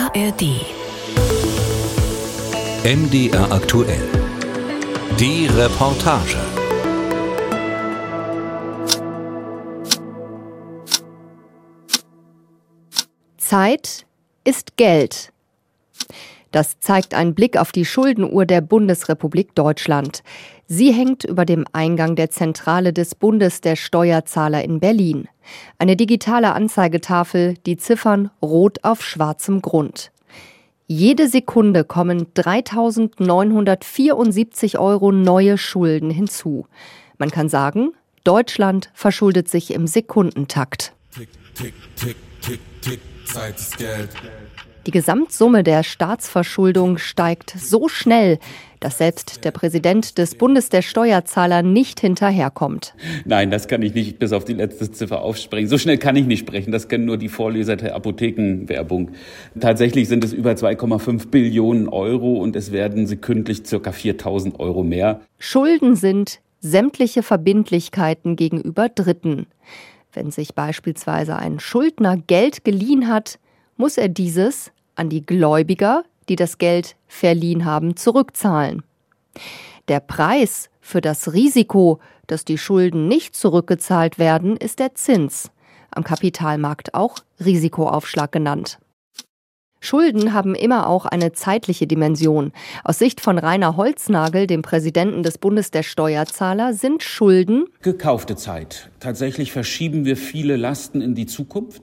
ARD. MDR aktuell. Die Reportage. Zeit ist Geld. Das zeigt ein Blick auf die Schuldenuhr der Bundesrepublik Deutschland. Sie hängt über dem Eingang der Zentrale des Bundes der Steuerzahler in Berlin. Eine digitale Anzeigetafel, die Ziffern rot auf schwarzem Grund. Jede Sekunde kommen 3.974 € neue Schulden hinzu. Man kann sagen, Deutschland verschuldet sich im Sekundentakt. Tick, tick, tick, tick, tick, Zeit ist Geld. Die Gesamtsumme der Staatsverschuldung steigt so schnell, dass selbst der Präsident des Bundes der Steuerzahler nicht hinterherkommt. Nein, das kann ich nicht bis auf die letzte Ziffer aufspringen. So schnell kann ich nicht sprechen. Das kennen nur die Vorleser der Apothekenwerbung. Tatsächlich sind es über 2,5 Billionen € und es werden sekündlich ca. 4.000 € mehr. Schulden sind sämtliche Verbindlichkeiten gegenüber Dritten. Wenn sich beispielsweise ein Schuldner Geld geliehen hat, muss er dieses an die Gläubiger, die das Geld verliehen haben, zurückzahlen. Der Preis für das Risiko, dass die Schulden nicht zurückgezahlt werden, ist der Zins, am Kapitalmarkt auch Risikoaufschlag genannt. Schulden haben immer auch eine zeitliche Dimension. Aus Sicht von Rainer Holznagel, dem Präsidenten des Bundes der Steuerzahler, sind Schulden Gekaufte Zeit. Tatsächlich verschieben wir viele Lasten in die Zukunft.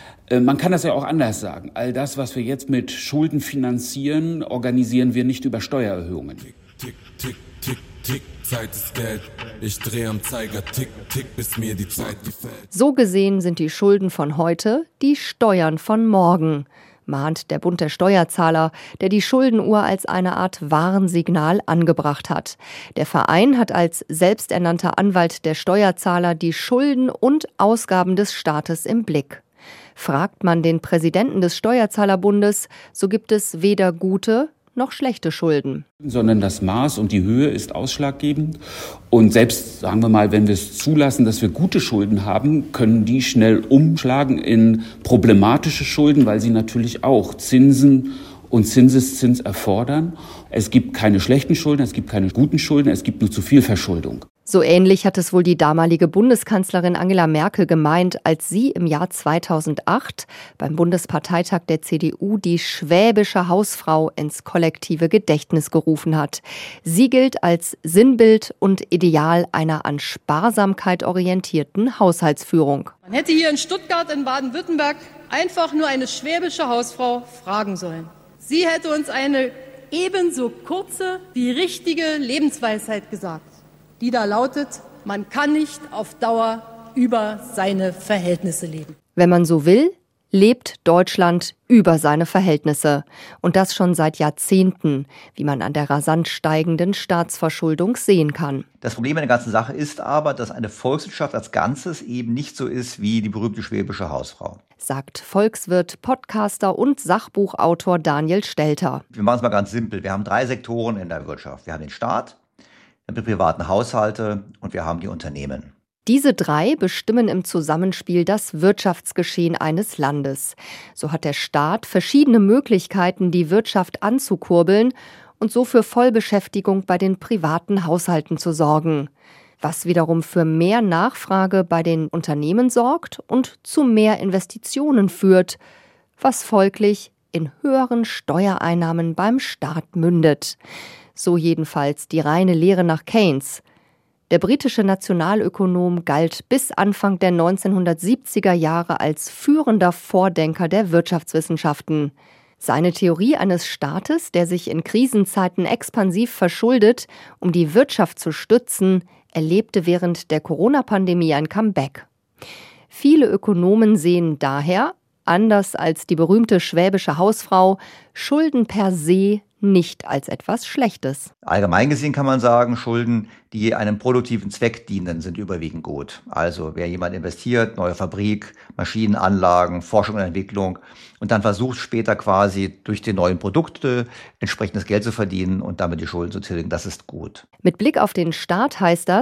Man kann das ja auch anders sagen. All das, was wir jetzt mit Schulden finanzieren, organisieren wir nicht über Steuererhöhungen. Tick, tick, tick, tick, tick, Zeit ist Geld. Ich drehe am Zeiger, tick, tick, bis mir die Zeit gefällt. So gesehen sind die Schulden von heute die Steuern von morgen, mahnt der Bund der Steuerzahler, der die Schuldenuhr als eine Art Warnsignal angebracht hat. Der Verein hat als selbsternannter Anwalt der Steuerzahler die Schulden und Ausgaben des Staates im Blick. Fragt man den Präsidenten des Steuerzahlerbundes, so gibt es weder gute noch schlechte Schulden. Sondern das Maß und die Höhe ist ausschlaggebend. Und selbst, sagen wir mal, wenn wir es zulassen, dass wir gute Schulden haben, können die schnell umschlagen in problematische Schulden, weil sie natürlich auch Zinsen und Zinseszins erfordern. Es gibt keine schlechten Schulden, es gibt keine guten Schulden, es gibt nur zu viel Verschuldung. So ähnlich hat es wohl die damalige Bundeskanzlerin Angela Merkel gemeint, als sie im Jahr 2008 beim Bundesparteitag der CDU die schwäbische Hausfrau ins kollektive Gedächtnis gerufen hat. Sie gilt als Sinnbild und Ideal einer an Sparsamkeit orientierten Haushaltsführung. Man hätte hier in Stuttgart in Baden-Württemberg einfach nur eine schwäbische Hausfrau fragen sollen. Sie hätte uns eine ebenso kurze wie richtige Lebensweisheit gesagt, die da lautet: Man kann nicht auf Dauer über seine Verhältnisse leben. Wenn man so will, lebt Deutschland über seine Verhältnisse. Und das schon seit Jahrzehnten, wie man an der rasant steigenden Staatsverschuldung sehen kann. Das Problem an der ganzen Sache ist aber, dass eine Volkswirtschaft als Ganzes eben nicht so ist wie die berühmte schwäbische Hausfrau. Sagt Volkswirt, Podcaster und Sachbuchautor Daniel Stelter. Wir machen es mal ganz simpel. Wir haben 3 Sektoren in der Wirtschaft. Wir haben den Staat, wir haben die privaten Haushalte und wir haben die Unternehmen. Diese 3 bestimmen im Zusammenspiel das Wirtschaftsgeschehen eines Landes. So hat der Staat verschiedene Möglichkeiten, die Wirtschaft anzukurbeln und so für Vollbeschäftigung bei den privaten Haushalten zu sorgen. Was wiederum für mehr Nachfrage bei den Unternehmen sorgt und zu mehr Investitionen führt, was folglich in höheren Steuereinnahmen beim Staat mündet. So jedenfalls die reine Lehre nach Keynes. Der britische Nationalökonom galt bis Anfang der 1970er Jahre als führender Vordenker der Wirtschaftswissenschaften. Seine Theorie eines Staates, der sich in Krisenzeiten expansiv verschuldet, um die Wirtschaft zu stützen, erlebte während der Corona-Pandemie ein Comeback. Viele Ökonomen sehen daher, anders als die berühmte schwäbische Hausfrau, Schulden per se nicht als etwas Schlechtes. Allgemein gesehen kann man sagen, Schulden, die einem produktiven Zweck dienen, sind überwiegend gut. Also wer jemand investiert, neue Fabrik, Maschinenanlagen, Forschung und Entwicklung und dann versucht später quasi durch die neuen Produkte entsprechendes Geld zu verdienen und damit die Schulden zu tilgen, das ist gut. Mit Blick auf den Staat heißt das,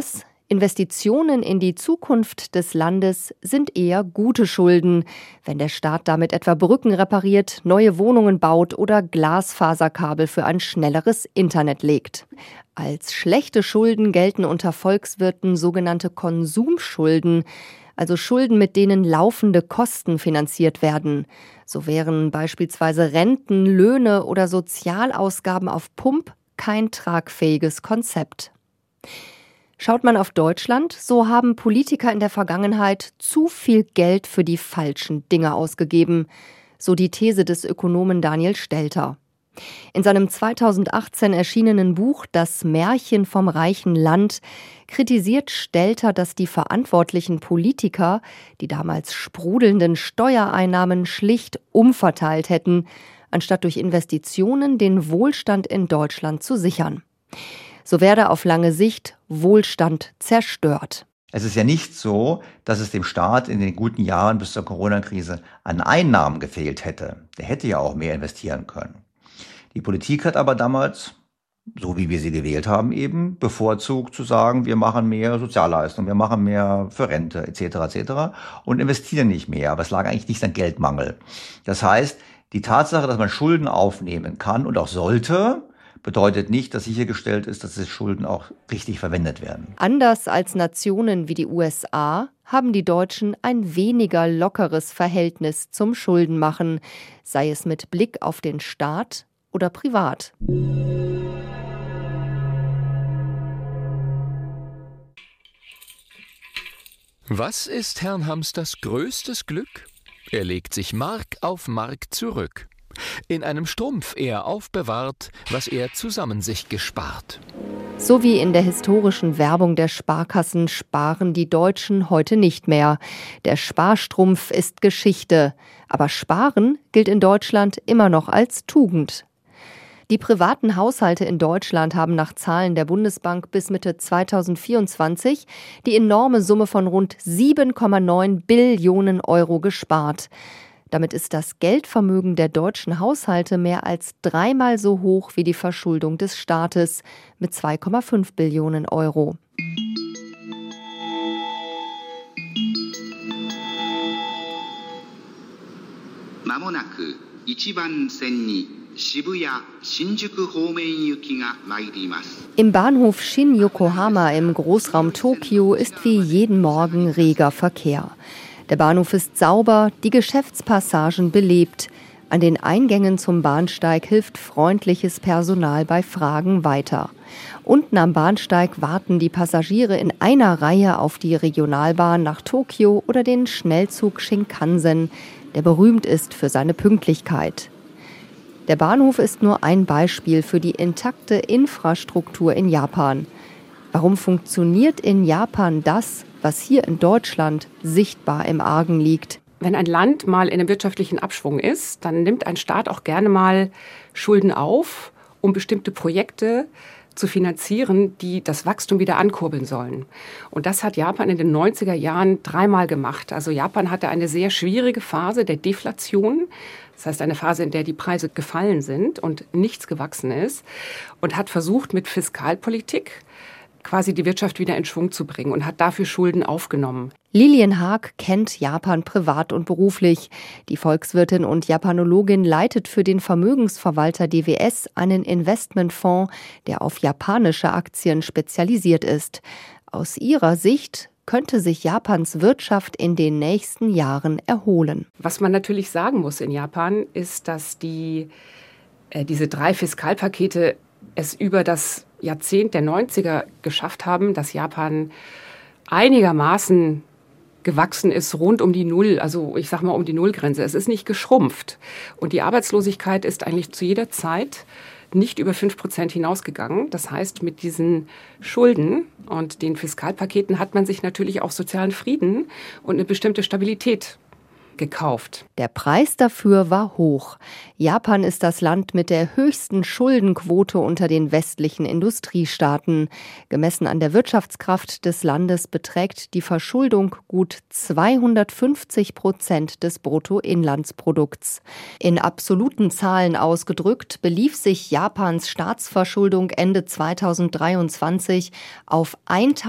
Investitionen in die Zukunft des Landes sind eher gute Schulden, wenn der Staat damit etwa Brücken repariert, neue Wohnungen baut oder Glasfaserkabel für ein schnelleres Internet legt. Als schlechte Schulden gelten unter Volkswirten sogenannte Konsumschulden, also Schulden, mit denen laufende Kosten finanziert werden. So wären beispielsweise Renten, Löhne oder Sozialausgaben auf Pump kein tragfähiges Konzept. Schaut man auf Deutschland, so haben Politiker in der Vergangenheit zu viel Geld für die falschen Dinge ausgegeben, so die These des Ökonomen Daniel Stelter. In seinem 2018 erschienenen Buch »Das Märchen vom reichen Land« kritisiert Stelter, dass die verantwortlichen Politiker die damals sprudelnden Steuereinnahmen schlicht umverteilt hätten, anstatt durch Investitionen den Wohlstand in Deutschland zu sichern. So werde auf lange Sicht Wohlstand zerstört. Es ist ja nicht so, dass es dem Staat in den guten Jahren bis zur Corona-Krise an Einnahmen gefehlt hätte. Der hätte ja auch mehr investieren können. Die Politik hat aber damals, so wie wir sie gewählt haben, eben bevorzugt zu sagen, wir machen mehr Sozialleistungen, wir machen mehr für Rente etc. etc. und investieren nicht mehr. Aber es lag eigentlich nicht an Geldmangel. Das heißt, die Tatsache, dass man Schulden aufnehmen kann und auch sollte, bedeutet nicht, dass sichergestellt ist, dass diese Schulden auch richtig verwendet werden. Anders als Nationen wie die USA haben die Deutschen ein weniger lockeres Verhältnis zum Schuldenmachen, sei es mit Blick auf den Staat oder privat. Was ist Herrn Hamsters größtes Glück? Er legt sich Mark auf Mark zurück. In einem Strumpf er aufbewahrt, was er zusammen sich gespart. So wie in der historischen Werbung der Sparkassen sparen die Deutschen heute nicht mehr. Der Sparstrumpf ist Geschichte. Aber Sparen gilt in Deutschland immer noch als Tugend. Die privaten Haushalte in Deutschland haben nach Zahlen der Bundesbank bis Mitte 2024 die enorme Summe von rund 7,9 Billionen Euro gespart. Damit ist das Geldvermögen der deutschen Haushalte mehr als 3-mal so hoch wie die Verschuldung des Staates mit 2,5 Billionen Euro. Im Bahnhof Shin-Yokohama im Großraum Tokio ist wie jeden Morgen reger Verkehr. Der Bahnhof ist sauber, die Geschäftspassagen belebt. An den Eingängen zum Bahnsteig hilft freundliches Personal bei Fragen weiter. Unten am Bahnsteig warten die Passagiere in einer Reihe auf die Regionalbahn nach Tokio oder den Schnellzug Shinkansen, der berühmt ist für seine Pünktlichkeit. Der Bahnhof ist nur ein Beispiel für die intakte Infrastruktur in Japan. Warum funktioniert in Japan das, was hier in Deutschland sichtbar im Argen liegt? Wenn ein Land mal in einem wirtschaftlichen Abschwung ist, dann nimmt ein Staat auch gerne mal Schulden auf, um bestimmte Projekte zu finanzieren, die das Wachstum wieder ankurbeln sollen. Und das hat Japan in den 90er Jahren 3-mal gemacht. Also Japan hatte eine sehr schwierige Phase der Deflation. Das heißt, eine Phase, in der die Preise gefallen sind und nichts gewachsen ist. Und hat versucht, mit Fiskalpolitik quasi die Wirtschaft wieder in Schwung zu bringen und hat dafür Schulden aufgenommen. Lilian Haag kennt Japan privat und beruflich. Die Volkswirtin und Japanologin leitet für den Vermögensverwalter DWS einen Investmentfonds, der auf japanische Aktien spezialisiert ist. Aus ihrer Sicht könnte sich Japans Wirtschaft in den nächsten Jahren erholen. Was man natürlich sagen muss in Japan, ist, dass diese 3 Fiskalpakete es über das Jahrzehnt der 90er geschafft haben, dass Japan einigermaßen gewachsen ist rund um die Null, also ich sag mal um die Nullgrenze. Es ist nicht geschrumpft. Und die Arbeitslosigkeit ist eigentlich zu jeder Zeit nicht über 5% hinausgegangen. Das heißt, mit diesen Schulden und den Fiskalpaketen hat man sich natürlich auch sozialen Frieden und eine bestimmte Stabilität gekauft. Der Preis dafür war hoch. Japan ist das Land mit der höchsten Schuldenquote unter den westlichen Industriestaaten. Gemessen an der Wirtschaftskraft des Landes beträgt die Verschuldung gut 250% des Bruttoinlandsprodukts. In absoluten Zahlen ausgedrückt belief sich Japans Staatsverschuldung Ende 2023 auf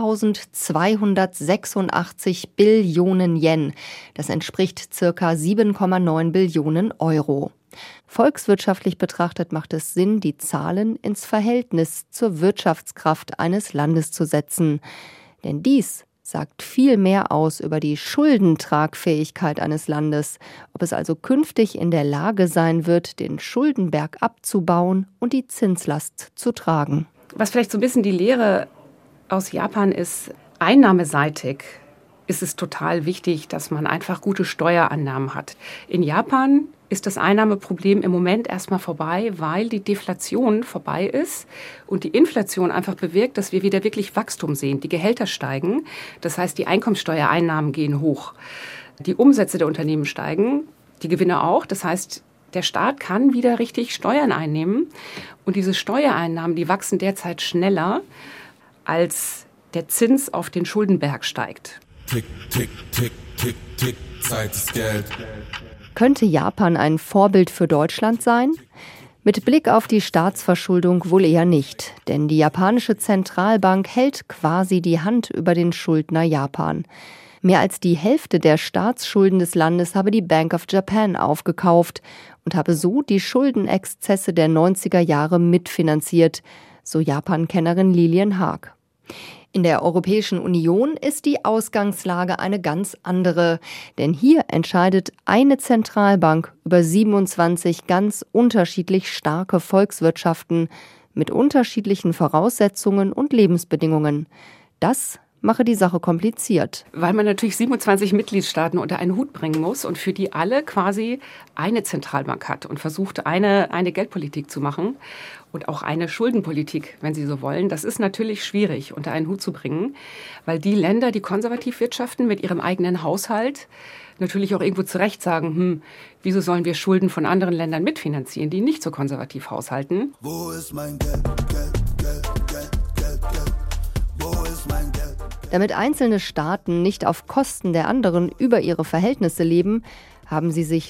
1.286 Billionen Yen. Das entspricht ca. 7,9 Billionen Euro. Volkswirtschaftlich betrachtet macht es Sinn, die Zahlen ins Verhältnis zur Wirtschaftskraft eines Landes zu setzen. Denn dies sagt viel mehr aus über die Schuldentragfähigkeit eines Landes, ob es also künftig in der Lage sein wird, den Schuldenberg abzubauen und die Zinslast zu tragen. Was vielleicht so ein bisschen die Lehre aus Japan ist, einnahmeseitig ist es total wichtig, dass man einfach gute Steuerannahmen hat. In Japan ist das Einnahmeproblem im Moment erstmal vorbei, weil die Deflation vorbei ist und die Inflation einfach bewirkt, dass wir wieder wirklich Wachstum sehen. Die Gehälter steigen, das heißt, die Einkommensteuereinnahmen gehen hoch. Die Umsätze der Unternehmen steigen, die Gewinne auch. Das heißt, der Staat kann wieder richtig Steuern einnehmen. Und diese Steuereinnahmen, die wachsen derzeit schneller, als der Zins auf den Schuldenberg steigt. Tick, tick, tick, tick, tick, Zeit ist Geld. Könnte Japan ein Vorbild für Deutschland sein? Mit Blick auf die Staatsverschuldung wohl eher nicht, denn die japanische Zentralbank hält quasi die Hand über den Schuldner Japan. Mehr als die Hälfte der Staatsschulden des Landes habe die Bank of Japan aufgekauft und habe so die Schuldenexzesse der 90er Jahre mitfinanziert, so Japan-Kennerin Lilian Haag. In der Europäischen Union ist die Ausgangslage eine ganz andere, denn hier entscheidet eine Zentralbank über 27 ganz unterschiedlich starke Volkswirtschaften mit unterschiedlichen Voraussetzungen und Lebensbedingungen. Das mache die Sache kompliziert. Weil man natürlich 27 Mitgliedstaaten unter einen Hut bringen muss und für die alle quasi eine Zentralbank hat und versucht, eine Geldpolitik zu machen und auch eine Schuldenpolitik, wenn Sie so wollen. Das ist natürlich schwierig unter einen Hut zu bringen, weil die Länder, die konservativ wirtschaften mit ihrem eigenen Haushalt, natürlich auch irgendwo zu Recht sagen, wieso sollen wir Schulden von anderen Ländern mitfinanzieren, die nicht so konservativ haushalten? Wo ist mein Geld, Geld, Geld, Geld, Geld, Geld? Wo ist mein Geld? Damit einzelne Staaten nicht auf Kosten der anderen über ihre Verhältnisse leben, haben sie sich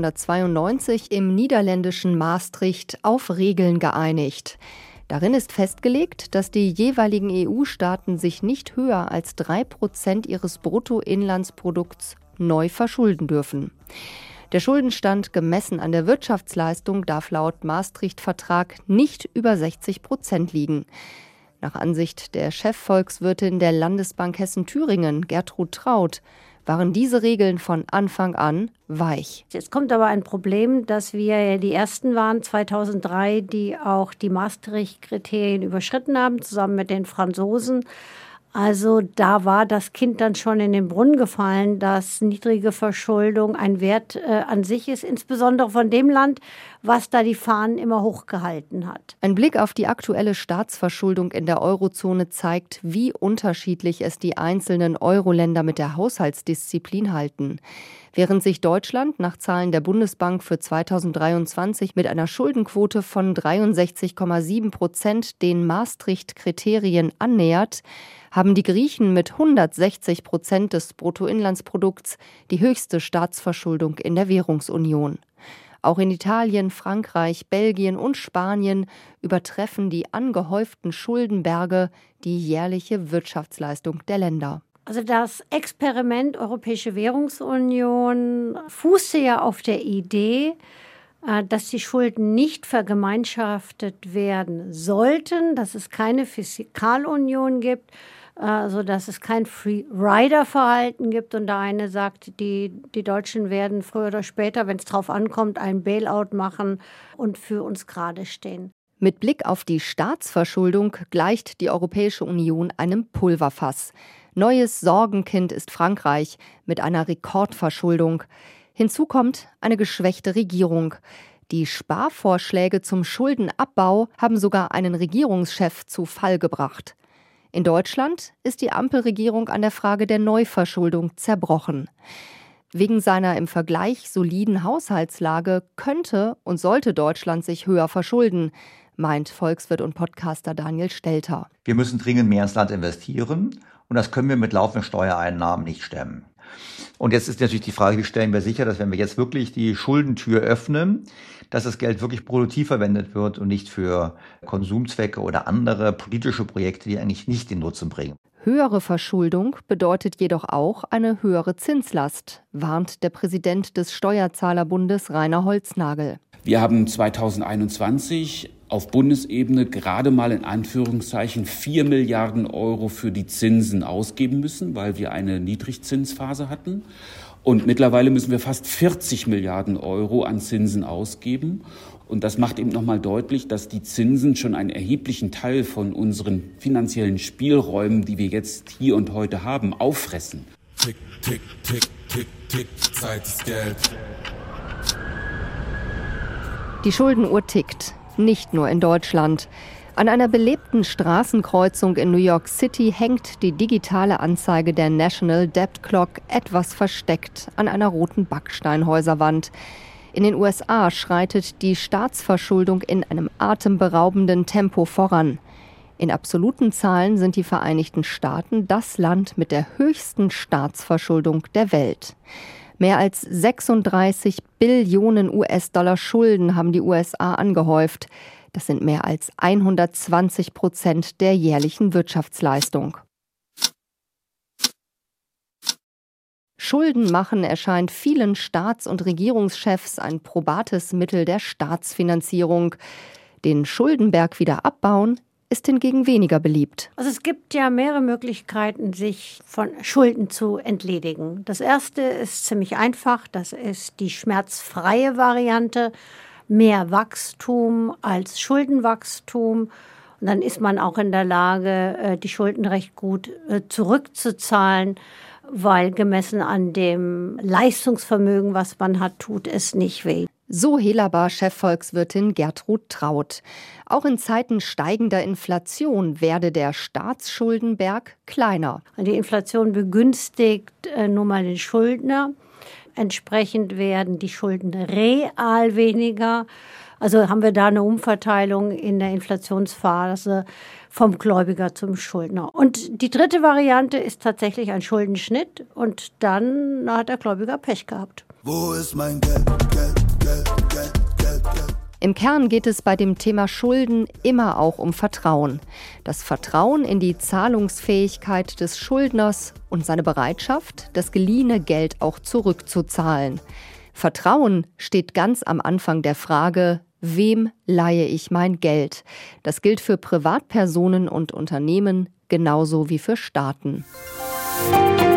1992 im niederländischen Maastricht auf Regeln geeinigt. Darin ist festgelegt, dass die jeweiligen EU-Staaten sich nicht höher als 3% ihres Bruttoinlandsprodukts neu verschulden dürfen. Der Schuldenstand gemessen an der Wirtschaftsleistung darf laut Maastricht-Vertrag nicht über 60% liegen. Nach Ansicht der Chefvolkswirtin der Landesbank Hessen-Thüringen, Gertrud Traut, waren diese Regeln von Anfang an weich. Jetzt kommt aber ein Problem, dass wir die Ersten waren, 2003, die auch die Maastricht-Kriterien überschritten haben, zusammen mit den Franzosen. Also da war das Kind dann schon in den Brunnen gefallen, dass niedrige Verschuldung ein Wert an sich ist, insbesondere von dem Land, was da die Fahnen immer hochgehalten hat. Ein Blick auf die aktuelle Staatsverschuldung in der Eurozone zeigt, wie unterschiedlich es die einzelnen Euro-Länder mit der Haushaltsdisziplin halten. Während sich Deutschland nach Zahlen der Bundesbank für 2023 mit einer Schuldenquote von 63,7% den Maastricht-Kriterien annähert, haben die Griechen mit 160% des Bruttoinlandsprodukts die höchste Staatsverschuldung in der Währungsunion. Auch in Italien, Frankreich, Belgien und Spanien übertreffen die angehäuften Schuldenberge die jährliche Wirtschaftsleistung der Länder. Also das Experiment Europäische Währungsunion fußte ja auf der Idee, dass die Schulden nicht vergemeinschaftet werden sollten, dass es keine Fiskalunion gibt, sodass es kein Free-Rider-Verhalten gibt. Und der eine sagt, die Deutschen werden früher oder später, wenn es drauf ankommt, ein Bailout machen und für uns gerade stehen. Mit Blick auf die Staatsverschuldung gleicht die Europäische Union einem Pulverfass. Neues Sorgenkind ist Frankreich mit einer Rekordverschuldung. Hinzu kommt eine geschwächte Regierung. Die Sparvorschläge zum Schuldenabbau haben sogar einen Regierungschef zu Fall gebracht. In Deutschland ist die Ampelregierung an der Frage der Neuverschuldung zerbrochen. Wegen seiner im Vergleich soliden Haushaltslage könnte und sollte Deutschland sich höher verschulden, meint Volkswirt und Podcaster Daniel Stelter. Wir müssen dringend mehr ins Land investieren und das können wir mit laufenden Steuereinnahmen nicht stemmen. Und jetzt ist natürlich die Frage, wie stellen wir sicher, dass wenn wir jetzt wirklich die Schuldentür öffnen, dass das Geld wirklich produktiv verwendet wird und nicht für Konsumzwecke oder andere politische Projekte, die eigentlich nicht den Nutzen bringen. Höhere Verschuldung bedeutet jedoch auch eine höhere Zinslast, warnt der Präsident des Steuerzahlerbundes Rainer Holznagel. Wir haben 2021 auf Bundesebene gerade mal in Anführungszeichen 4 Milliarden Euro für die Zinsen ausgeben müssen, weil wir eine Niedrigzinsphase hatten. Und mittlerweile müssen wir fast 40 Milliarden Euro an Zinsen ausgeben. Und das macht eben nochmal deutlich, dass die Zinsen schon einen erheblichen Teil von unseren finanziellen Spielräumen, die wir jetzt hier und heute haben, auffressen. Tick, tick, tick, tick, tick, Zeit ist Geld. Die Schuldenuhr tickt, nicht nur in Deutschland. An einer belebten Straßenkreuzung in New York City hängt die digitale Anzeige der National Debt Clock etwas versteckt an einer roten Backsteinhäuserwand. In den USA schreitet die Staatsverschuldung in einem atemberaubenden Tempo voran. In absoluten Zahlen sind die Vereinigten Staaten das Land mit der höchsten Staatsverschuldung der Welt. Mehr als 36 Billionen US-Dollar Schulden haben die USA angehäuft. Das sind mehr als 120% der jährlichen Wirtschaftsleistung. Schulden machen erscheint vielen Staats- und Regierungschefs ein probates Mittel der Staatsfinanzierung. Den Schuldenberg wieder abbauen ist hingegen weniger beliebt. Also es gibt ja mehrere Möglichkeiten, sich von Schulden zu entledigen. Das erste ist ziemlich einfach, das ist die schmerzfreie Variante. Mehr Wachstum als Schuldenwachstum. Und dann ist man auch in der Lage, die Schulden recht gut zurückzuzahlen, weil gemessen an dem Leistungsvermögen, was man hat, tut es nicht weh. So Helaba-Chefvolkswirtin Gertrud Traut. Auch in Zeiten steigender Inflation werde der Staatsschuldenberg kleiner. Die Inflation begünstigt nun mal den Schuldner. Entsprechend werden die Schulden real weniger. Also haben wir da eine Umverteilung in der Inflationsphase vom Gläubiger zum Schuldner. Und die dritte Variante ist tatsächlich ein Schuldenschnitt und dann hat der Gläubiger Pech gehabt. Wo ist mein Geld, Geld, Geld, Geld, Geld, Geld? Im Kern geht es bei dem Thema Schulden immer auch um Vertrauen. Das Vertrauen in die Zahlungsfähigkeit des Schuldners und seine Bereitschaft, das geliehene Geld auch zurückzuzahlen. Vertrauen steht ganz am Anfang der Frage, wem leihe ich mein Geld? Das gilt für Privatpersonen und Unternehmen genauso wie für Staaten.